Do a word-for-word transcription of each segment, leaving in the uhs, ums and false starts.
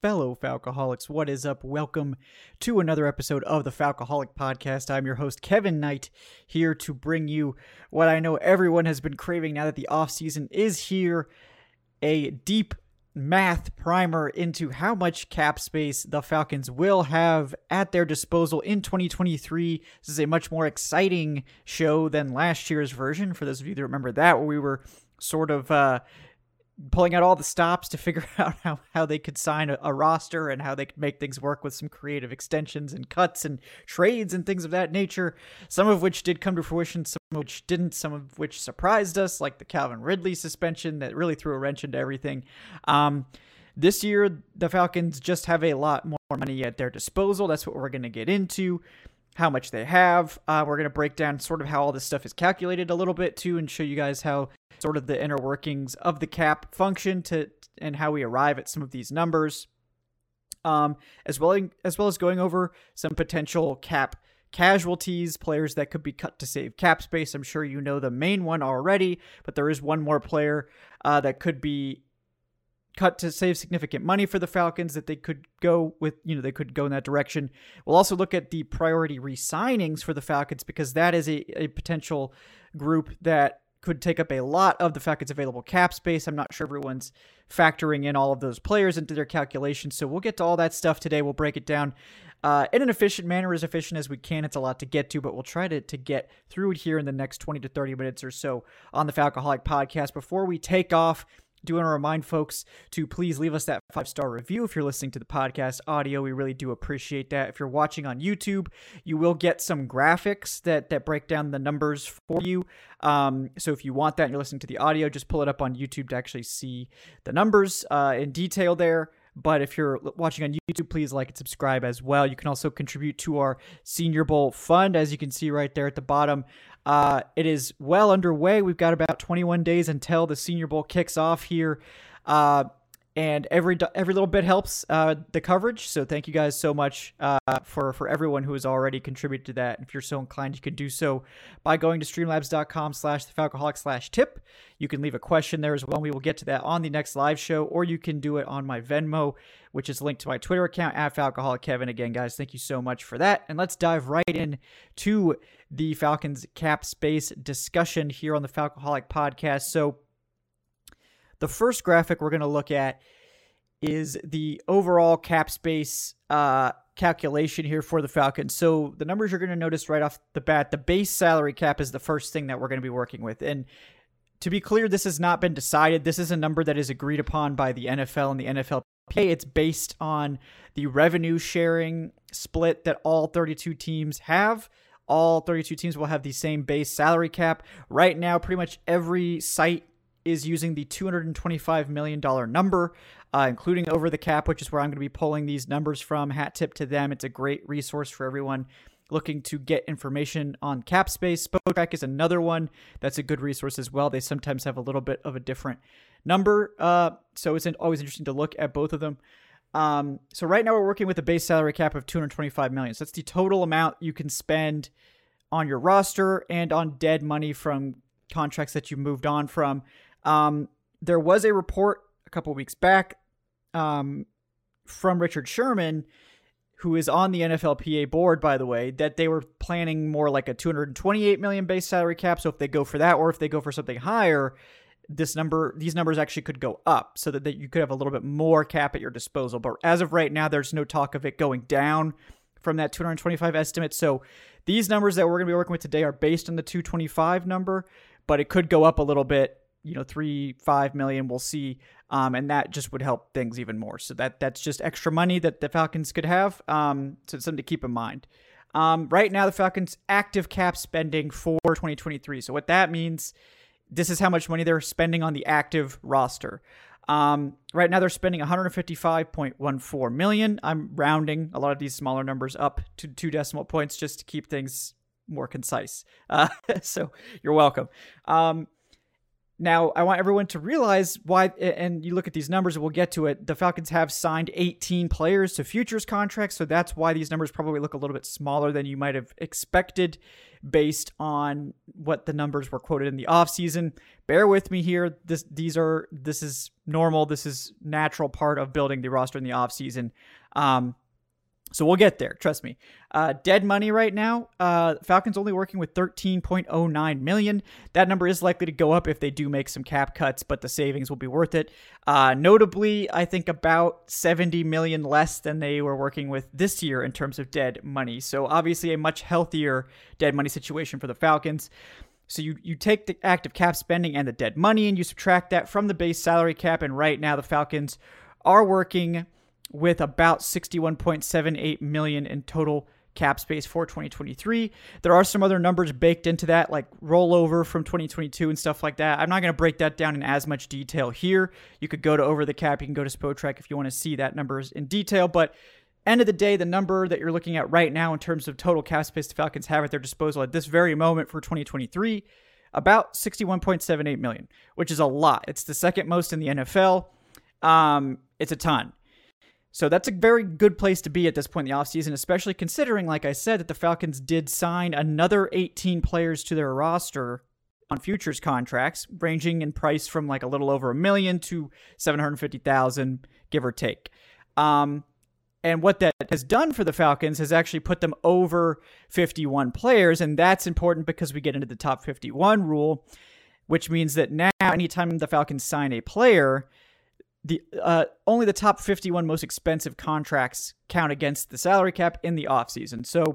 fellow Falcoholics. What is up? Welcome to another episode of the Falcoholic Podcast. I'm your host, Kevin Knight, here to bring you what I know everyone has been craving now that the offseason is here, a deep math primer into how much cap space the Falcons will have at their disposal in twenty twenty-three. This is a much more exciting show than last year's version, for those of you that remember that, where we were sort of uh, pulling out all the stops to figure out how, how they could sign a, a roster and how they could make things work with some creative extensions and cuts and trades and things of that nature, some of which did come to fruition, some of which didn't, some of which surprised us, like the Calvin Ridley suspension that really threw a wrench into everything. Um, this year, the Falcons just have a lot more money at their disposal. That's what we're going to get into, how much they have. Uh, we're going to break down sort of how all this stuff is calculated a little bit too, and show you guys how sort of the inner workings of the cap function to and how we arrive at some of these numbers, um, as well as well as going over some potential cap casualties, players that could be cut to save cap space. I'm sure you know the main one already, but there is one more player uh, that could be cut to save significant money for the Falcons that they could go with, you know, they could go in that direction. We'll also look at the priority re-signings for the Falcons, because that is a, a potential group that could take up a lot of the Falcons' available cap space. I'm not sure everyone's factoring in all of those players into their calculations, so we'll get to all that stuff today. We'll break it down uh, in an efficient manner, as efficient as we can. It's a lot to get to, but we'll try to, to get through it here in the next twenty to thirty minutes or so on the Falcoholic Podcast. Before we take off, do want to remind folks to please leave us that five-star review if you're listening to the podcast audio. We really do appreciate that. If you're watching on YouTube, you will get some graphics that, that break down the numbers for you. Um, so if you want that and you're listening to the audio, just pull it up on YouTube to actually see the numbers uh, in detail there. But if you're watching on YouTube, please like and subscribe as well. You can also contribute to our Senior Bowl fund, as you can see right there at the bottom. Uh, it is well underway. We've got about twenty-one days until the Senior Bowl kicks off here. Uh, and every every little bit helps uh, the coverage. So thank you guys so much uh, for, for everyone who has already contributed to that. If you're so inclined, you can do so by going to streamlabs.com slash the Falcoholic slash tip. You can leave a question there as well. We will get to that on the next live show, or you can do it on my Venmo, which is linked to my Twitter account at Falcoholic Kevin. Again, guys, thank you so much for that. And let's dive right in to the Falcons cap space discussion here on the Falcoholic Podcast. So the first graphic we're going to look at is the overall cap space uh, calculation here for the Falcons. So the numbers you're going to notice right off the bat, the base salary cap is the first thing that we're going to be working with. And to be clear, this has not been decided. This is a number that is agreed upon by the N F L and the N F L P A. It's based on the revenue sharing split that all thirty-two teams have. All thirty-two teams will have the same base salary cap. Right now, pretty much every site is using the two hundred twenty-five million dollars number, uh, including Over the Cap, which is where I'm going to be pulling these numbers from. Hat tip to them. It's a great resource for everyone looking to get information on cap space. Spotrac is another one that's a good resource as well. They sometimes have a little bit of a different number, uh, so it's always interesting to look at both of them. Um, so right now we're working with a base salary cap of two hundred twenty-five million dollars. So that's the total amount you can spend on your roster and on dead money from contracts that you moved on from. Um, there was a report a couple weeks back um, from Richard Sherman, who is on the N F L P A board, by the way, that they were planning more like a two hundred twenty-eight million dollars base salary cap. So if they go for that, or if they go for something higher, this number, these numbers actually could go up, so that, that you could have a little bit more cap at your disposal. But as of right now, there's no talk of it going down from that two hundred twenty-five estimate. So these numbers that we're going to be working with today are based on the two hundred twenty-five number, but it could go up a little bit. You know, three, five million, we'll see. Um, and that just would help things even more. So that that's just extra money that the Falcons could have. Um, so it's something to keep in mind. Um, right now, the Falcons' active cap spending for twenty twenty-three. So what that means, this is how much money they're spending on the active roster. Um, right now, they're spending one hundred fifty-five point one four million dollars. I'm rounding a lot of these smaller numbers up to two decimal points just to keep things more concise. Uh, so you're welcome. Um, Now, I want everyone to realize why, and you look at these numbers, and we'll get to it. The Falcons have signed eighteen players to futures contracts, so that's why these numbers probably look a little bit smaller than you might have expected based on what the numbers were quoted in the offseason. Bear with me here. This, these are, this is normal. This is natural part of building the roster in the offseason. Um, So we'll get there. Trust me. Uh, dead money right now. Uh, Falcons only working with thirteen point oh nine million. That number is likely to go up if they do make some cap cuts, but the savings will be worth it. Uh, notably, I think about seventy million less than they were working with this year in terms of dead money. So obviously a much healthier dead money situation for the Falcons. So you, you take the active cap spending and the dead money and you subtract that from the base salary cap. And right now the Falcons are working with about sixty-one point seven eight million in total cap space for twenty twenty-three. There are some other numbers baked into that, like rollover from twenty twenty-two and stuff like that. I'm not going to break that down in as much detail here. You could go to Over the Cap. You can go to Spotrac if you want to see that numbers in detail. But end of the day, the number that you're looking at right now in terms of total cap space the Falcons have at their disposal at this very moment for twenty twenty-three, about sixty-one point seven eight million, which is a lot. It's the second most in the N F L. Um, it's a ton. So that's a very good place to be at this point in the offseason, especially considering, like I said, that the Falcons did sign another eighteen players to their roster on futures contracts, ranging in price from like a little over a million to seven hundred fifty thousand, give or take. Um, and what that has done for the Falcons has actually put them over fifty-one players, and that's important because we get into the top fifty-one rule, which means that now anytime the Falcons sign a player, The uh, only the top fifty-one most expensive contracts count against the salary cap in the offseason. So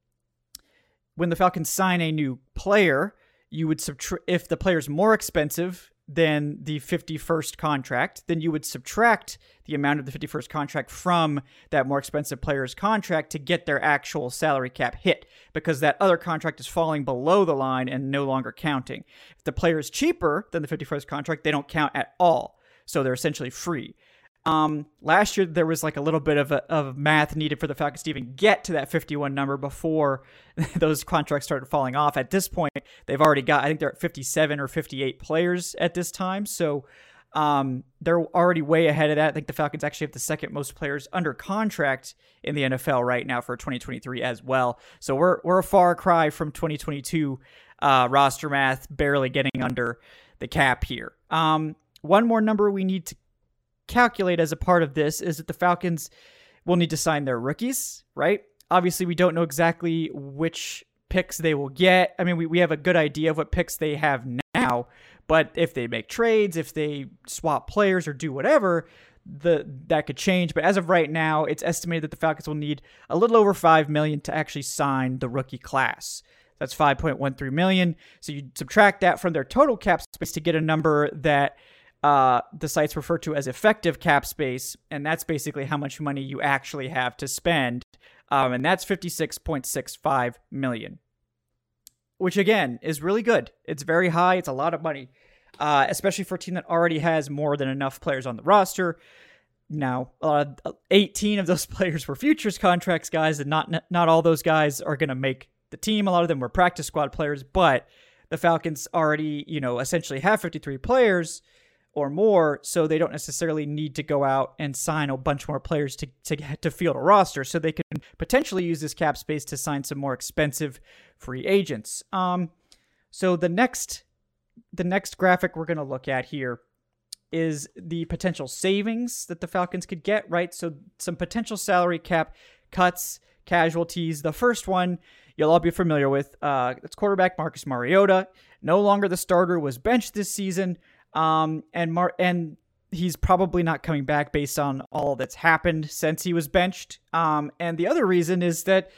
when the Falcons sign a new player, you would subtract, if the player's more expensive than the fifty-first contract, then you would subtract the amount of the fifty-first contract from that more expensive player's contract to get their actual salary cap hit, because that other contract is falling below the line and no longer counting. If the player is cheaper than the fifty-first contract, they don't count at all. So they're essentially free. Um, last year, there was like a little bit of, a, of math needed for the Falcons to even get to that fifty-one number before those contracts started falling off. At this point, they've already got, I think they're at fifty-seven or fifty-eight players at this time. So um, they're already way ahead of that. I think the Falcons actually have the second most players under contract in the N F L right now for twenty twenty-three as well. So we're, we're a far cry from twenty twenty-two uh, roster math, barely getting under the cap here. Um, One more number we need to calculate as a part of this is that the Falcons will need to sign their rookies, right? Obviously, we don't know exactly which picks they will get. I mean, we, we have a good idea of what picks they have now, but if they make trades, if they swap players or do whatever, the that could change. But as of right now, it's estimated that the Falcons will need a little over five million dollars to actually sign the rookie class. That's five point one three million dollars. So you subtract that from their total cap space to get a number that Uh, the sites refer to as effective cap space, and that's basically how much money you actually have to spend, um, and that's fifty-six point six five million dollars, which again is really good. It's very high. It's a lot of money, uh, especially for a team that already has more than enough players on the roster. Now, uh, eighteen of those players were futures contracts guys, and not not all those guys are going to make the team. A lot of them were practice squad players, but the Falcons already, you know, essentially have fifty-three players or more, so they don't necessarily need to go out and sign a bunch more players to, to, to field a roster, so they can potentially use this cap space to sign some more expensive free agents. Um, so the next, the next graphic we're going to look at here is the potential savings that the Falcons could get, right? So some potential salary cap cuts, casualties. The first one you'll all be familiar with. Uh, it's quarterback Marcus Mariota. No longer the starter, was benched this season. Um, and Mar- and he's probably not coming back based on all that's happened since he was benched. Um, and the other reason is that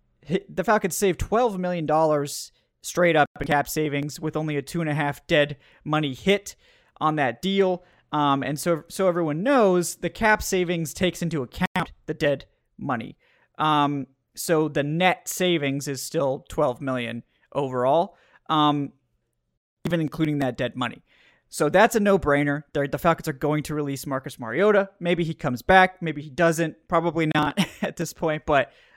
the Falcons saved twelve million dollars straight up in cap savings with only a two and a half dead money hit on that deal. Um, and so, so everyone knows the cap savings takes into account the dead money. Um, so the net savings is still twelve million dollars overall, um, even including that dead money. So that's a no-brainer. They're, the Falcons are going to release Marcus Mariota. Maybe he comes back. Maybe he doesn't. Probably not at this point. But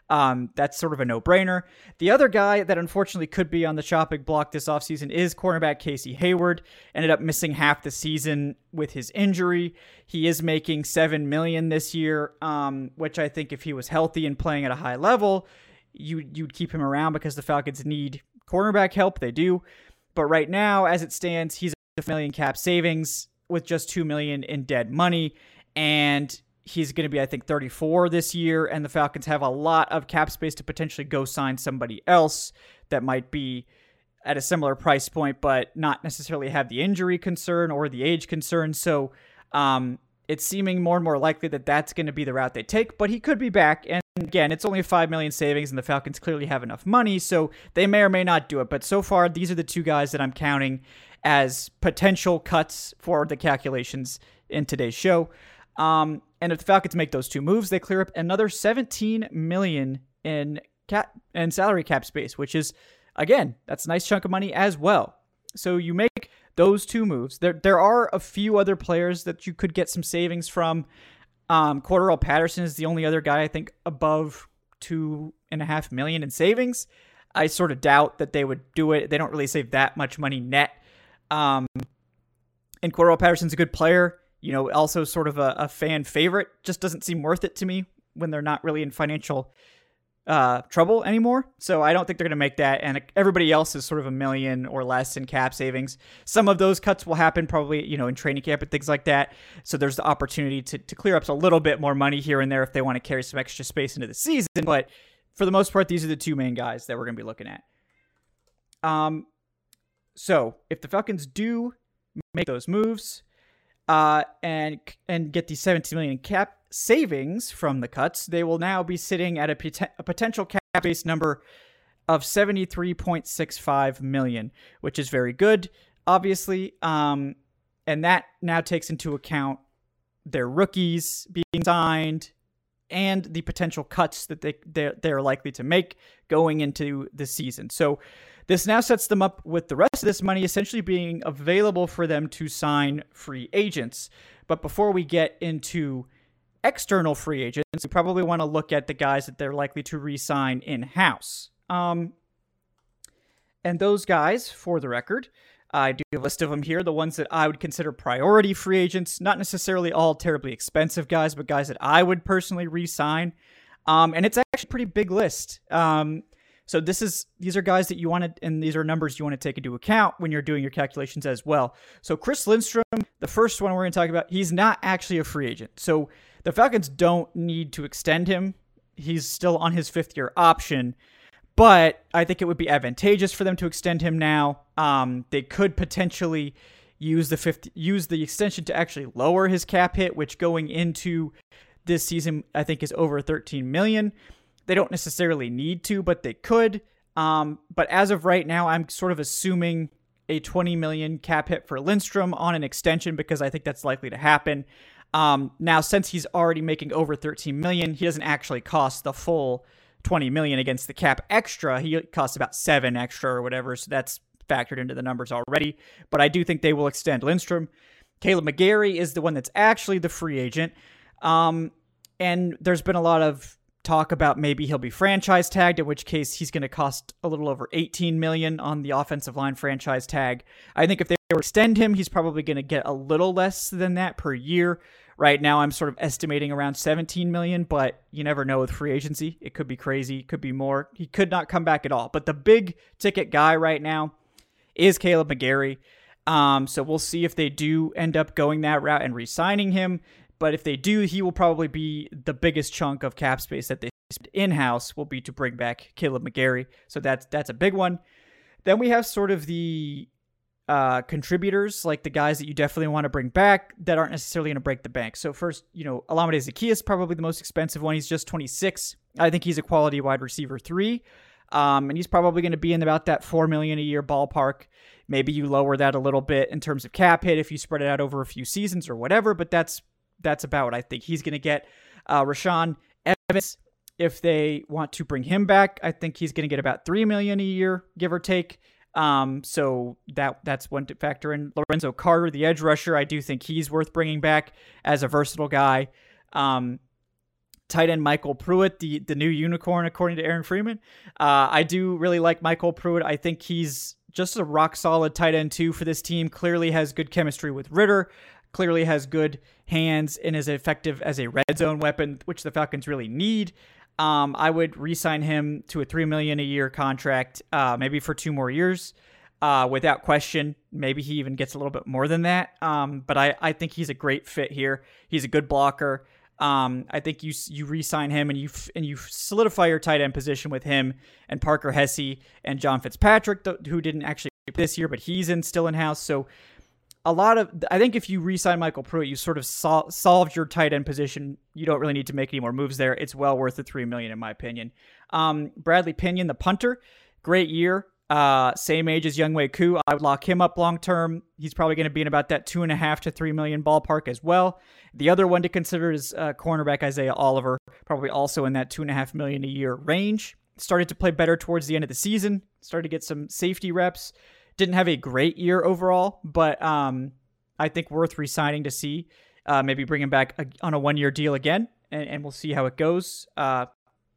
Um, that's sort of a no-brainer. The other guy that unfortunately could be on the chopping block this offseason is cornerback Casey Hayward. Ended up missing half the season with his injury. He is making seven million dollars this year, um, which I think if he was healthy and playing at a high level, you, you'd keep him around because the Falcons need cornerback help. They do. But right now, as it stands, he's a million cap savings with just two million dollars in dead money. And he's going to be, I think, thirty-four this year, and the Falcons have a lot of cap space to potentially go sign somebody else that might be at a similar price point, but not necessarily have the injury concern or the age concern. So um, it's seeming more and more likely that that's going to be the route they take, but he could be back. And again, it's only a five million dollars savings, and the Falcons clearly have enough money, so they may or may not do it. But so far, these are the two guys that I'm counting as potential cuts for the calculations in today's show. Um, and if the Falcons make those two moves, they clear up another seventeen million dollars in cap and salary cap space, which is, again, that's a nice chunk of money as well. So you make those two moves. There, there are a few other players that you could get some savings from. Um, Cordarrelle Patterson is the only other guy I think above two and a half million in savings. I sort of doubt that they would do it. They don't really save that much money net. Um, and Cordarrelle Patterson's a good player. You know, also sort of a, a fan favorite. Just doesn't seem worth it to me when they're not really in financial uh, trouble anymore. So I don't think they're going to make that. And everybody else is sort of a million or less in cap savings. Some of those cuts will happen probably, you know, in training camp and things like that. So there's the opportunity to, to clear up a little bit more money here and there if they want to carry some extra space into the season. But for the most part, these are the two main guys that we're going to be looking at. Um, so if the Falcons do make those moves, Uh, and and get the seventeen million dollars cap savings from the cuts, they will now be sitting at a, pot- a potential cap base number of seventy-three point six five million dollars, which is very good, obviously. Um, and that now takes into account their rookies being signed and the potential cuts that they they're, they're likely to make going into the season. So this now sets them up with the rest of this money essentially being available for them to sign free agents. But before we get into external free agents, we probably want to look at the guys that they're likely to re-sign in-house. Um, and those guys, for the record, I do have a list of them here, the ones that I would consider priority free agents, not necessarily all terribly expensive guys, but guys that I would personally re-sign. Um, and it's actually a pretty big list. Um, So this is these are guys that you want to, and these are numbers you want to take into account when you're doing your calculations as well. So Chris Lindstrom, the first one we're going to talk about, he's not actually a free agent. So the Falcons don't need to extend him. He's still on his fifth year option, but I think it would be advantageous for them to extend him now. Um, they could potentially use the fifth, use the extension to actually lower his cap hit, which going into this season I think is over thirteen million dollars. They don't necessarily need to, but they could. Um, but as of right now, I'm sort of assuming a twenty million dollars cap hit for Lindstrom on an extension because I think that's likely to happen. Um, now, since he's already making over thirteen million dollars, he doesn't actually cost the full twenty million dollars against the cap extra. He costs about seven extra or whatever, so that's factored into the numbers already. But I do think they will extend Lindstrom. Kaleb McGary is the one that's actually the free agent. Um, and there's been a lot of talk about maybe he'll be franchise tagged, in which case he's going to cost a little over eighteen million dollars on the offensive line franchise tag. I think if they were to extend him, he's probably going to get a little less than that per year. Right now, I'm sort of estimating around seventeen million dollars, but you never know with free agency. It could be crazy. It could be more. He could not come back at all. But the big ticket guy right now is Kaleb McGary. Um, so we'll see if they do end up going that route and re-signing him. But if they do, he will probably be the biggest chunk of cap space that they spend in-house will be to bring back Kaleb McGary. So that's that's a big one. Then we have sort of the uh, contributors, like the guys that you definitely want to bring back that aren't necessarily going to break the bank. So first, you know, Olamide Zaccheaus is probably the most expensive one. He's just twenty-six. I think he's a quality wide receiver three. Um, and he's probably going to be in about that four million dollars a year ballpark. Maybe you lower that a little bit in terms of cap hit if you spread it out over a few seasons or whatever, but that's That's about what I think he's going to get. Uh, Rashaan Evans, if they want to bring him back, I think he's going to get about three million dollars a year, give or take. Um, so that that's one to factor in. Lorenzo Carter, the edge rusher, I do think he's worth bringing back as a versatile guy. Um, tight end Michael Pruitt, the, the new unicorn, according to Aaron Freeman. Uh, I do really like Michael Pruitt. I think he's just a rock solid tight end too for this team. Clearly has good chemistry with Ritter. Clearly has good hands and is effective as a red zone weapon, which the Falcons really need. Um, I would re-sign him to a three million dollars a year contract, uh, maybe for two more years, uh, without question. Maybe he even gets a little bit more than that. Um, but I, I think he's a great fit here. He's a good blocker. Um, I think you you re-sign him and you and you solidify your tight end position with him and Parker Hesse and John Fitzpatrick, who didn't actually this year, but he's in still in house. So a lot of I think if you re-sign Michael Pruitt, you sort of sol- solved your tight end position. You don't really need to make any more moves there. It's well worth the three million dollars in my opinion. Um, Bradley Pinion, the punter, great year. Uh, same age as Younghoe Koo. I would lock him up long term. He's probably going to be in about that two and a half to three million ballpark as well. The other one to consider is uh, cornerback Isaiah Oliver, probably also in that two and a half million a year range. Started to play better towards the end of the season. Started to get some safety reps. Didn't have a great year overall, but um, I think worth re-signing to see. Uh, maybe bring him back a, on a one-year deal again, and, and we'll see how it goes. Uh,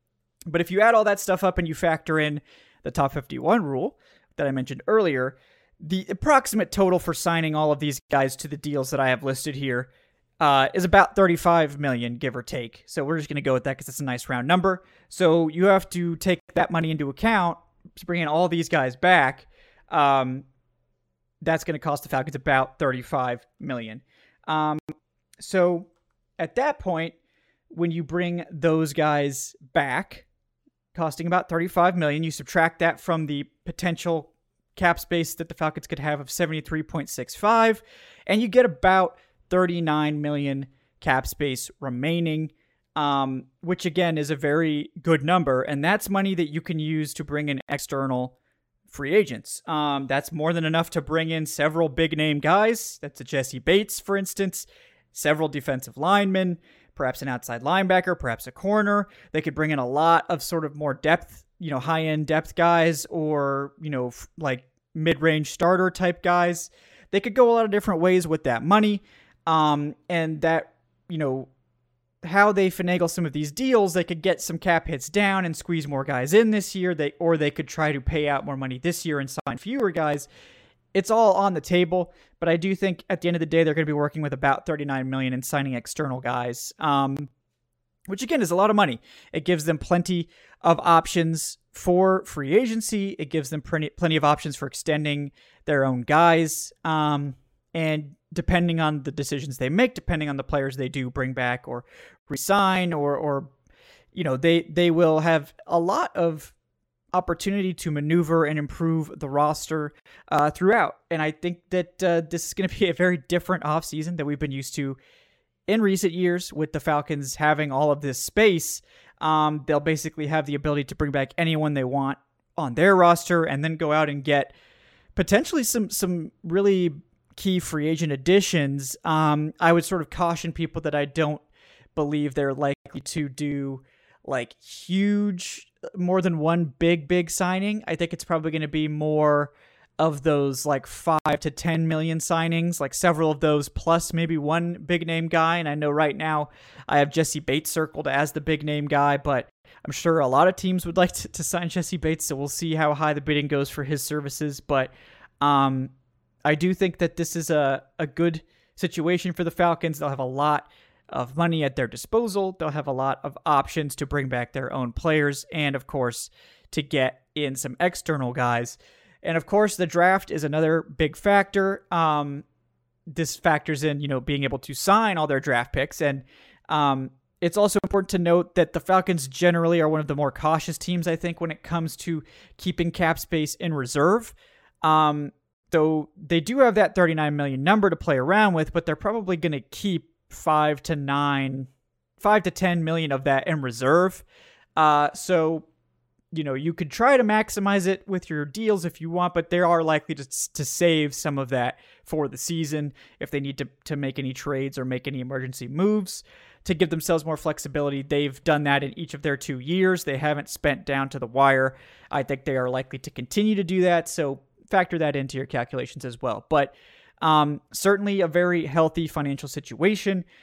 but if you add all that stuff up and you factor in the top fifty-one rule that I mentioned earlier, the approximate total for signing all of these guys to the deals that I have listed here uh, is about thirty-five million dollars, give or take. So we're just going to go with that because it's a nice round number. So you have to take that money into account to bring in all these guys back. Um, that's going to cost the Falcons about thirty-five million dollars. Um, so at that point, when you bring those guys back, costing about thirty-five million dollars, you subtract that from the potential cap space that the Falcons could have of seventy-three point six five, and you get about thirty-nine million dollars cap space remaining, um, which again is a very good number, and that's money that you can use to bring in external free agents. Um, that's more than enough to bring in several big name guys. That's a Jesse Bates, for instance, several defensive linemen, perhaps an outside linebacker, perhaps a corner. They could bring in a lot of sort of more depth, you know, high-end depth guys, or, you know, f- like mid-range starter type guys. They could go a lot of different ways with that money. Um, and that, you know, how they finagle some of these deals, they could get some cap hits down and squeeze more guys in this year. They or they could try to pay out more money this year and sign fewer guys. It's all on the table, but I do think at the end of the day, they're going to be working with about thirty-nine million dollars in signing external guys, um, which again is a lot of money. It gives them plenty of options for free agency. It gives them plenty, plenty of options for extending their own guys. Um, and depending on the decisions they make, depending on the players they do bring back or resign, or, or, you know, they, they will have a lot of opportunity to maneuver and improve the roster uh, throughout. And I think that uh, this is going to be a very different offseason than we've been used to in recent years with the Falcons having all of this space. Um, they'll basically have the ability to bring back anyone they want on their roster and then go out and get potentially some, some really key free agent additions. Um, I would sort of caution people that I don't believe they're likely to do like huge, more than one big, big signing. I think it's probably going to be more of those like five to ten million signings, like several of those plus maybe one big name guy. And I know right now I have Jesse Bates circled as the big name guy, but I'm sure a lot of teams would like to, to sign Jesse Bates. So we'll see how high the bidding goes for his services. But um, I do think that this is a, a good situation for the Falcons. They'll have a lot of money at their disposal. They'll have a lot of options to bring back their own players and, of course, to get in some external guys. And, of course, the draft is another big factor. Um, this factors in, you know, being able to sign all their draft picks. And um, it's also important to note that the Falcons generally are one of the more cautious teams, I think, when it comes to keeping cap space in reserve. Um, though they do have that thirty-nine million number to play around with, but they're probably going to keep five to nine, five to ten million of that in reserve. Uh, so, you know, you could try to maximize it with your deals if you want, but they are likely to to save some of that for the season if they need to to make any trades or make any emergency moves to give themselves more flexibility. They've done that in each of their two years. They haven't spent down to the wire. I think they are likely to continue to do that. So factor that into your calculations as well. But um, certainly a very healthy financial situation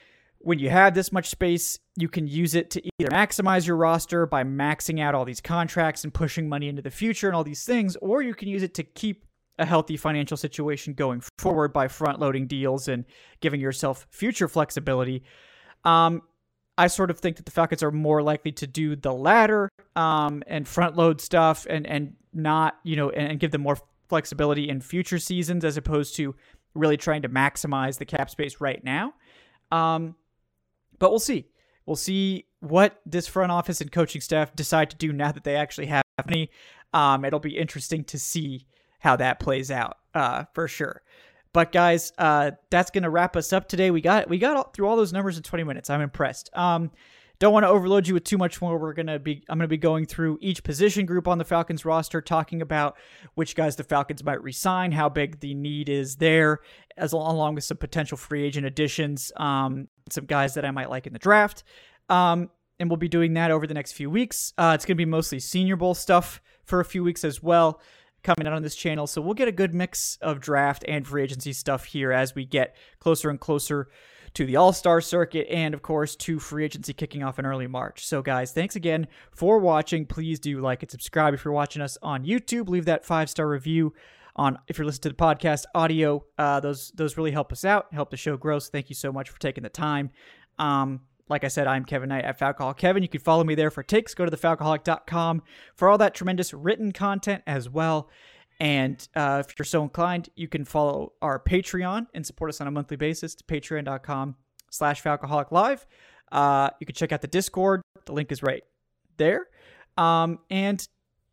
when you have this much space, you can use it to either maximize your roster by maxing out all these contracts and pushing money into the future and all these things, or you can use it to keep a healthy financial situation going forward by front-loading deals and giving yourself future flexibility. Um, I sort of think that the Falcons are more likely to do the latter um, and front-load stuff and and not, you know, and, and give them more flexibility in future seasons as opposed to really trying to maximize the cap space right now. Um, but we'll see. We'll see what this front office and coaching staff decide to do now that they actually have money. Um, it'll be interesting to see how that plays out, uh, for sure. But guys, uh, that's going to wrap us up today. We got we got all, through all those numbers in twenty minutes. I'm impressed. Um, don't want to overload you with too much more. We're gonna be I'm gonna be going through each position group on the Falcons roster, talking about which guys the Falcons might resign, how big the need is there, as along with some potential free agent additions, um, some guys that I might like in the draft. Um, and we'll be doing that over the next few weeks. Uh, it's gonna be mostly Senior Bowl stuff for a few weeks as well, coming out on this channel. So we'll get a good mix of draft and free agency stuff here as we get closer and closer to the All-Star circuit and, of course, to free agency kicking off in early March. So, guys, thanks again for watching. Please do like and subscribe if you're watching us on YouTube. Leave that five-star review on if you're listening to the podcast audio. Uh, those those really help us out, help the show grow. So thank you so much for taking the time. Um, like I said, I'm Kevin Knight at Falcoholic Kevin. You can follow me there for takes. Go to the falcoholic dot com for all that tremendous written content as well. And uh, if you're so inclined, you can follow our Patreon and support us on a monthly basis to patreon dot com slash falcoholic live. Uh, you can check out the Discord. The link is right there. Um, and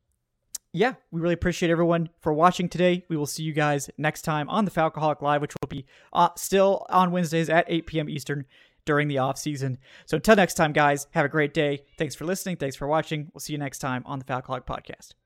yeah, we really appreciate everyone for watching today. We will see you guys next time on the Falcoholic Live, which will be uh, still on Wednesdays at eight p.m. Eastern during the off season. So until next time, guys, have a great day. Thanks for listening. Thanks for watching. We'll see you next time on the Falcoholic Podcast.